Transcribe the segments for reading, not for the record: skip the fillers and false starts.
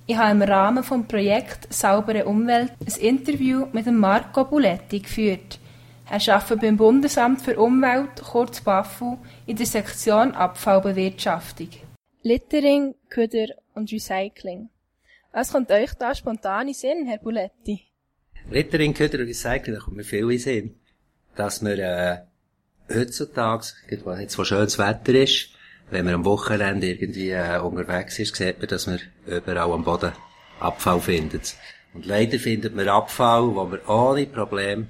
Ich habe im Rahmen des Projekts «Saubere Umwelt» ein Interview mit dem Marco Buletti geführt. Er arbeitet beim Bundesamt für Umwelt, kurz BAFU, in der Sektion Abfallbewirtschaftung. Littering, Köder und Recycling. Was kommt euch da spontan in den Sinn, Herr Buletti? Littering, Köder und Recycling, da kommt mir viel in den Sinn. Dass wir heutzutage, wo jetzt so schönes Wetter ist, wenn man am Wochenende irgendwie unterwegs ist, sieht man, dass man überall am Boden Abfall findet. Und leider findet man Abfall, wo man ohne Probleme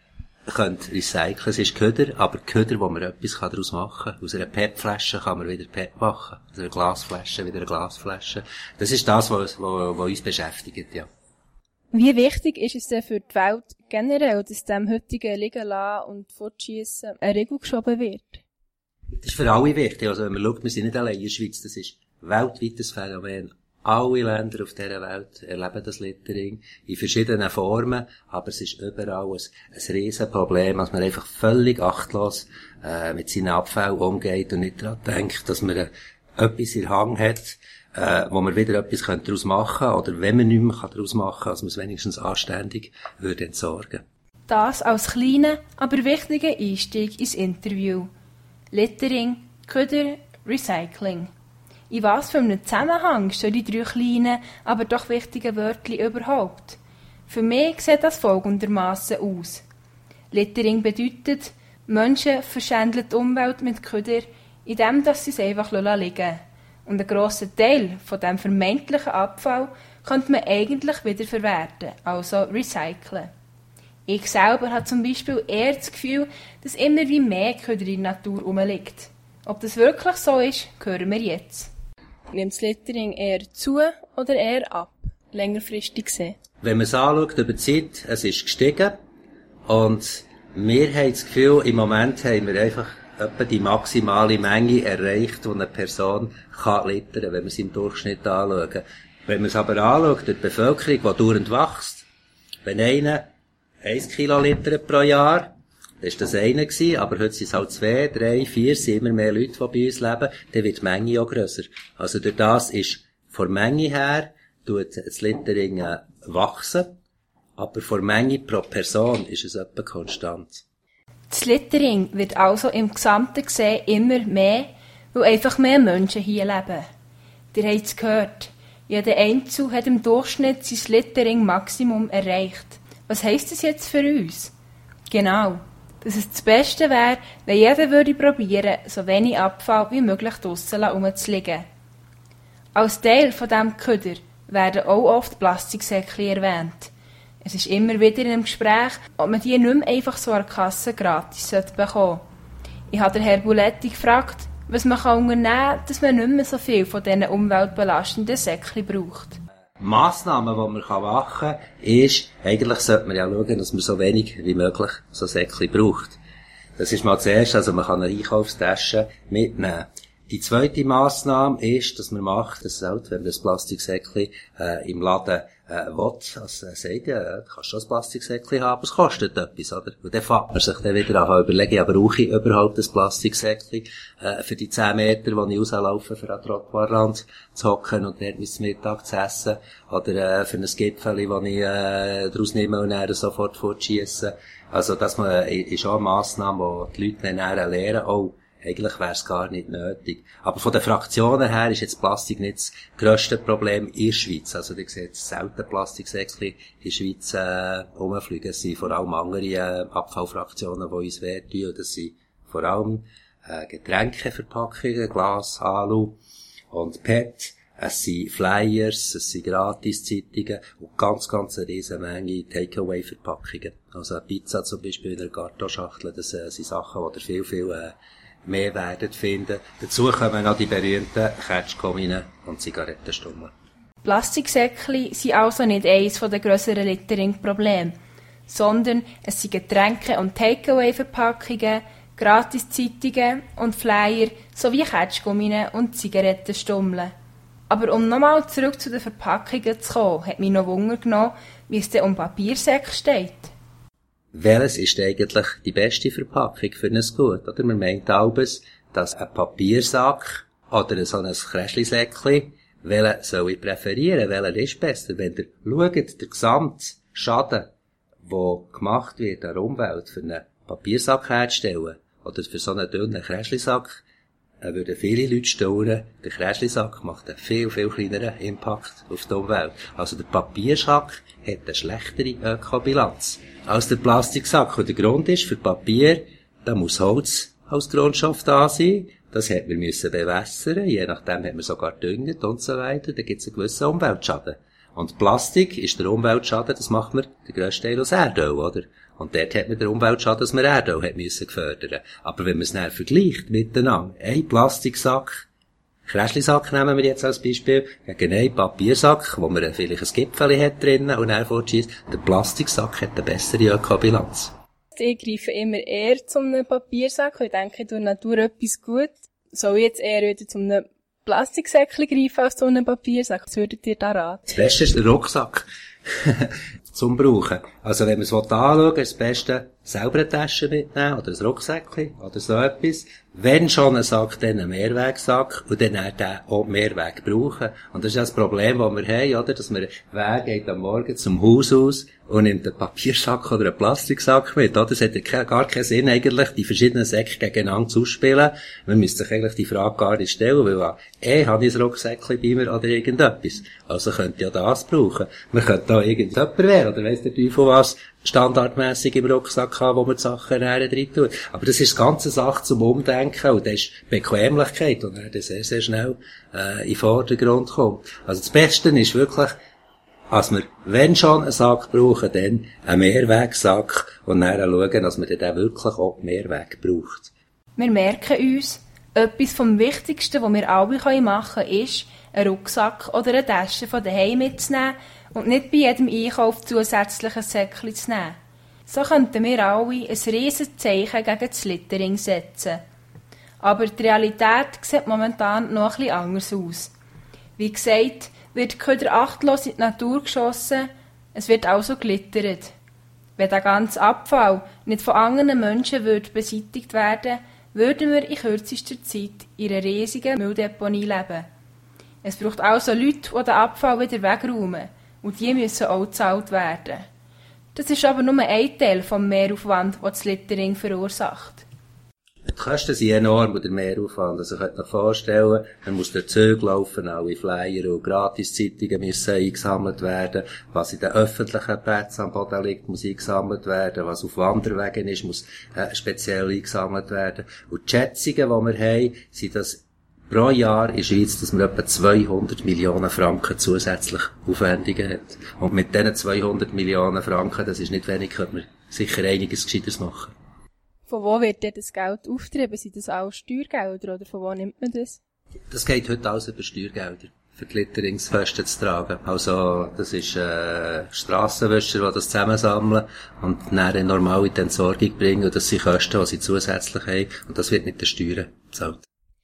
recyceln. Es ist Köder, aber Köder, wo man etwas daraus machen kann. Aus einer PET-Flasche kann man wieder PET machen. Aus einer Glasflasche wieder eine Glasflasche. Das ist das, was uns beschäftigt, ja. Wie wichtig ist es denn für die Welt generell, dass dem heutigen Liegenlassen und Fortschiessen eine Regel geschoben wird? Das ist für alle wichtig. Also wenn man schaut, wir sind nicht allein in der Schweiz. Das ist weltweites Phänomen. Alle Länder auf dieser Welt erleben das Littering in verschiedenen Formen, aber es ist überall ein Riesenproblem, dass man einfach völlig achtlos mit seinen Abfällen umgeht und nicht daran denkt, dass man etwas in der Hand hat, wo man wieder etwas daraus machen könnte, oder wenn man nichts mehr daraus machen kann, dass man es wenigstens anständig würde entsorgen. Das als kleiner, aber wichtiger Einstieg ins Interview. Littering, Köder, Recycling. In was für einem Zusammenhang stehen die 3 kleinen, aber doch wichtigen Wörtchen überhaupt? Für mich sieht das folgendermaßen aus. Littering bedeutet, Menschen verschändeln die Umwelt mit Köder, indem sie es einfach liegen lassen. Und einen grossen Teil von diesem vermeintlichen Abfall könnte man eigentlich wiederverwerten, also recyceln. Ich selber habe zum Beispiel eher das Gefühl, dass immer wie mehr Köder in der Natur rumliegt. Ob das wirklich so ist, hören wir jetzt. Nimmt das Littering eher zu oder eher ab, längerfristig gesehen? Wenn man es anschaut über die Zeit, es ist gestiegen und wir haben das Gefühl, im Moment haben wir einfach etwa die maximale Menge erreicht, die eine Person kann littern, wenn wir es im Durchschnitt anschauen. Wenn man es aber anschaut, durch die Bevölkerung, die dauernd wächst, wenn einer 1 Kilo littert pro Jahr, das war das eine gewesen, aber heute sind es halt 2, 3, 4, sind immer mehr Leute, die bei uns leben, dann wird die Menge auch grösser. Also durch das ist von der Menge her, tut das Littering wachsen, aber von der Menge pro Person ist es etwa konstant. Das Littering wird also im Gesamten gesehen immer mehr, weil einfach mehr Menschen hier leben. Ihr habt es gehört, jeder Einzelne hat im Durchschnitt sein Littering-Maximum erreicht. Was heisst das jetzt für uns? Genau, dass es das Beste wäre, wenn jeder würde probieren, so wenig Abfall wie möglich draussen herumzuliegen. Als Teil von diesem Köder werden auch oft Plastiksäckchen erwähnt. Es ist immer wieder in einem Gespräch, ob man die nicht mehr einfach so an der Kasse gratis bekommen sollte. Ich habe den Herrn Buletti gefragt, was man unternehmen kann, dass man nicht mehr so viel von diesen umweltbelastenden Säckchen braucht. Massnahmen, die man machen kann, ist, eigentlich sollte man ja schauen, dass man so wenig wie möglich so Säckchen braucht. Das ist mal das Erste, also man kann eine Einkaufstasche mitnehmen. Die zweite Massnahme ist, dass man macht, dass halt, wenn man das Plastiksäckchen im Laden will, also sagt, ja, du kannst schon ein Plastiksäckchen haben, aber es kostet etwas, oder? Und dann fängt man sich dann wieder an überlegen, ja, brauche ich überhaupt ein Plastiksäckchen für die 10 Meter, die ich rauslaufe, für einen Trottoirrand zu hocken und dort bis zum Mittag zu essen, oder für ein Gipfeli, das ich daraus nehme und dann sofort fortschiesse. Also das ist auch eine Massnahme, wo die Leute dann lernen, oh, eigentlich wäre es gar nicht nötig. Aber von den Fraktionen her ist jetzt Plastik nicht das grösste Problem in der Schweiz. Also, ihr seht selten Plastiksäckchen in der Schweiz rumfliegen. Es sind vor allem andere Abfallfraktionen, die uns wehtun. Das sind vor allem Getränkeverpackungen, Glas, Alu und PET. Es sind Flyers, es sind Gratiszeitungen und ganz eine riesen Menge Takeaway-Verpackungen. Also eine Pizza zum Beispiel in einer Kartonschachtel, das sind Sachen, die viel mehr werden finden. Dazu kommen noch die berühmten Ketschkominen und Zigarettenstummeln. Plastiksäckchen sind also nicht eines der grösseren Littering-Probleme, sondern es sind Getränke- und Takeaway-Verpackungen, Gratiszeitungen und Flyer sowie Ketschkominen und Zigarettenstummeln. Aber um nochmal zurück zu den Verpackungen zu kommen, hat mich noch Wunder genommen, wie es denn um Papiersäcke steht. Welches ist eigentlich die beste Verpackung für ein Gut? Man meint alles, dass ein Papiersack oder so ein Kräschlisäckchen welchen soll ich präferieren, welchen ist besser. Wenn ihr schaut, der gesamte Schaden, der gemacht wird an der Umwelt, für einen Papiersack herzustellen, oder für so einen dünnen Kräschlisack, würden viele Leute staunen, der Kräschlisack macht einen viel, viel kleineren Impact auf die Umwelt. Also der Papiersack hat eine schlechtere Ökobilanz als der Plastiksack. Und der Grund ist, für Papier, da muss Holz als Grundstoff da sein. Das hat man müssen bewässern, je nachdem hat man sogar düngt und so weiter. Da gibt es einen gewissen Umweltschaden. Und Plastik ist der Umweltschaden, das macht man den grössten Teil aus Erdöl, oder? Und dort hat man den Umweltschaden, dass man Erdöl hat müssen fördern. Aber wenn man es dann vergleicht miteinander, ein Plastiksack, Kräschlisack nehmen wir jetzt als Beispiel, gegen einen Papiersack, wo man vielleicht ein Gipfeli hat drinnen und dann fortschießt, der Plastiksack hat eine bessere Ökobilanz. Ich greife immer eher zu einem Papiersack, weil ich denke, ich tue der Natur etwas gut. Soll ich jetzt eher wieder zu einem Plastiksäckchen greifen als zu einem Papiersack? Was würdet ihr da raten? Das Beste ist der Rucksack. Zum Brauchen. Also wenn man es anschauen will, ist das Beste, selber eine Tasche mitnehmen, oder ein Rucksäckchen, oder so etwas. Wenn schon ein Sack, dann ein Mehrwegsack, und dann den auch Mehrweg brauchen. Und das ist ja das Problem, das wir haben, oder? Dass man, wer geht am Morgen zum Haus aus und nimmt einen Papiersack oder einen Plastiksack mit, oder? Es hat ja gar keinen Sinn, eigentlich, die verschiedenen Säcke gegeneinander zu spielen. Man müsste sich eigentlich die Frage gar nicht stellen, weil, habe ich ein Rucksäckchen bei mir oder irgendetwas. Also könnte ja das brauchen. Man könnte da irgendjemand werden, oder weiss der Teufel was, standardmässig im Rucksack haben, wo man die Sachen rein tut. Aber das ist das ganze Sache zum Umdenken, und das ist Bequemlichkeit, und dann sehr, sehr schnell in den Vordergrund kommt. Also das Beste ist wirklich, als wir, wenn schon einen Sack brauchen, dann einen Mehrwegsack, und dann schauen, dass man dann wirklich auch Mehrweg braucht. Wir merken uns, etwas vom Wichtigsten, was wir alle machen können, ist, einen Rucksack oder eine Tasche von daheim mitzunehmen und nicht bei jedem Einkauf zusätzliches Säckchen zu nehmen. So könnten wir alle ein riesiges Zeichen gegen das Littering setzen. Aber die Realität sieht momentan noch ein bisschen anders aus. Wie gesagt, wird die Köder achtlos in die Natur geschossen, es wird also glittert. Wenn der ganze Abfall nicht von anderen Menschen beseitigt werden, würden wir in kürzester Zeit in einer riesigen Mülldeponie leben. Es braucht also Leute, die den Abfall wieder wegräumen, und die müssen auch gezahlt werden. Das ist aber nur ein Teil vom Mehraufwand, den das Littering verursacht. Die Kosten sind enorm und der Mehraufwand. Also, ihr könnt euch vorstellen, man muss durch Züge laufen, alle Flyer und Gratiszeitungen müssen eingesammelt werden. Was in den öffentlichen Plätzen am Boden liegt, muss eingesammelt werden. Was auf Wanderwegen ist, muss speziell eingesammelt werden. Und die Schätzungen, die wir haben, sind, dass pro Jahr in der Schweiz, dass man etwa 200 Millionen Franken zusätzlich Aufwendungen hat. Und mit diesen 200 Millionen Franken, das ist nicht wenig, könnte man sicher einiges Gescheiteres machen. Von wo wird denn das Geld aufgetrieben? Sind das auch Steuergelder, oder von wo nimmt man das? Das geht heute alles über Steuergelder, für die Litteringskosten zu tragen. Also, das ist Strassenwischer, die das zusammensammeln und dann normal in die Entsorgung bringen. Und das sind Kosten, die sie zusätzlich haben. Und das wird mit den Steuern bezahlt.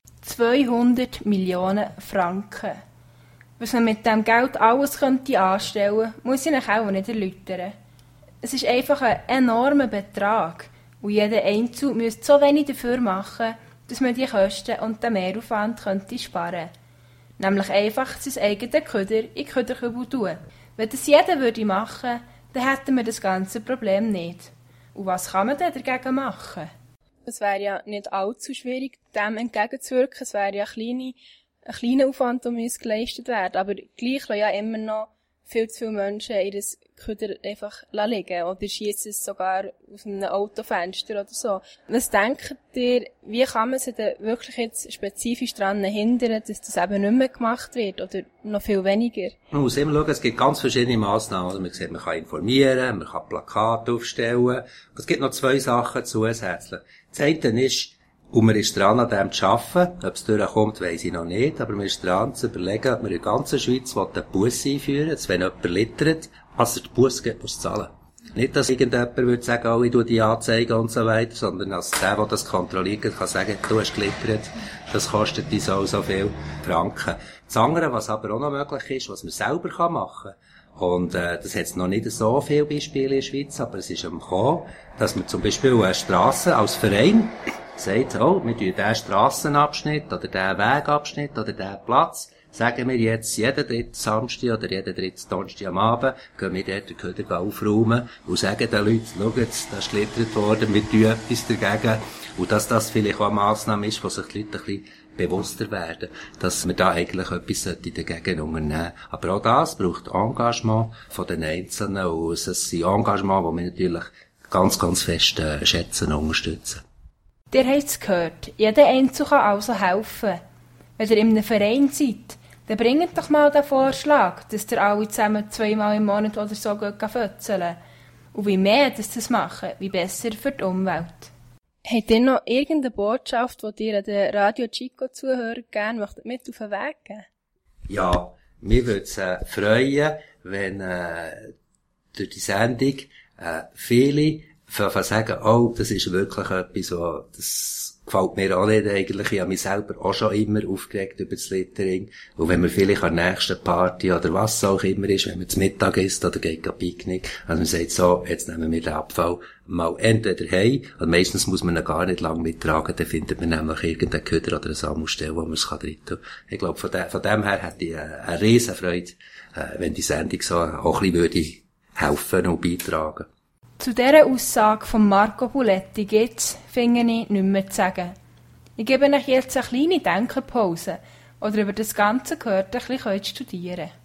200 Millionen Franken. Was man mit diesem Geld alles könnte anstellen, muss ich euch auch nicht erläutern. Es ist einfach ein enormer Betrag. Und jeder Einzelne müsste so wenig dafür machen, dass man die Kosten und den Mehraufwand könnte sparen. Nämlich einfach sein eigenes Köder in den Köderkübel tun. Wenn das jeder würde machen, dann hätten wir das ganze Problem nicht. Und was kann man denn dagegen machen? Es wäre ja nicht allzu schwierig, dem entgegenzuwirken. Es wäre ja ein kleiner Aufwand, der geleistet werden. Aber gleich lassen ja immer noch viel zu viele Menschen ihr Köder einfach liegen oder schiessen es sogar aus einem Autofenster oder so. Was denkt ihr, wie kann man sie denn wirklich jetzt spezifisch daran hindern, dass das eben nicht mehr gemacht wird oder noch viel weniger? Man muss immer schauen, es gibt ganz verschiedene Massnahmen. Also man sieht, man kann informieren, man kann Plakate aufstellen. Es gibt noch 2 Sachen zusätzlich. Das eine ist, und man ist dran, an dem zu arbeiten. Ob es durchkommt, weiss ich noch nicht. Aber man ist dran, zu überlegen, ob man in der ganzen Schweiz einen Bus einführen will, dass wenn jemand littert, als er den Bus gibt, muss zahlen. Nicht, dass irgendjemand würde sagen, oh, ich tue die anzeigen und so weiter, sondern als der das kontrolliert, kann sagen, du hast gelittert, das kostet dich so viel Franken. Das andere, was aber auch noch möglich ist, was man selber machen kann, und das hat noch nicht so viele Beispiele in der Schweiz, aber es ist am Kommen, dass man zum Beispiel eine Strasse als Verein sagt, oh, wir tun diesen Strassenabschnitt oder diesen Wegabschnitt oder diesen Platz, sagen wir jetzt, jeden dritten Samstag oder jeden dritten Donnerstag am Abend, gehen wir dort den Köder aufräumen und sagen den Leuten, schaut, da ist geschlittert worden, wir tun etwas dagegen. Und dass das vielleicht auch eine Massnahme ist, wo sich die Leute ein bisschen bewusster werden, dass wir da eigentlich etwas dagegen unternehmen. Aber auch das braucht Engagement von den Einzelnen und es ist ein Engagement, das wir natürlich ganz, ganz fest schätzen und unterstützen. Ihr habt es gehört, jeder Einzelne kann also helfen. Wenn ihr in einem Verein seid, dann bringt doch mal den Vorschlag, dass ihr alle zusammen 2-mal im Monat oder so fötzeln. Und wie mehr das machen, wie besser für die Umwelt. Habt ihr noch irgendeine Botschaft, die ihr den Radio Chico-Zuhörern gerne mit auf den Weg geben? Ja, mir würde es freuen, wenn durch die Sendung viele sagen, oh, das ist wirklich etwas, das gefällt mir auch nicht eigentlich. Ich habe mich selber auch schon immer aufgeregt über das Littering. Und wenn man vielleicht an der nächsten Party oder was auch immer ist, wenn man zu Mittag isst oder geht ein Picknick, also man sagt so, jetzt nehmen wir den Abfall mal entweder heim, und meistens muss man ihn gar nicht lang mittragen, dann findet man nämlich irgendeinen Köder oder eine Sammelstelle, wo man es drin tun kann. Ich glaube, von dem her hätte ich eine riesen Freude, wenn die Sendung so auch ein bisschen würde helfen und beitragen. Zu dieser Aussage von Marco Buletti gibt's, finde ich, nicht mehr zu sagen. Ich gebe euch jetzt eine kleine Denkpause, oder über das Ganze gehört ein bisschen studieren.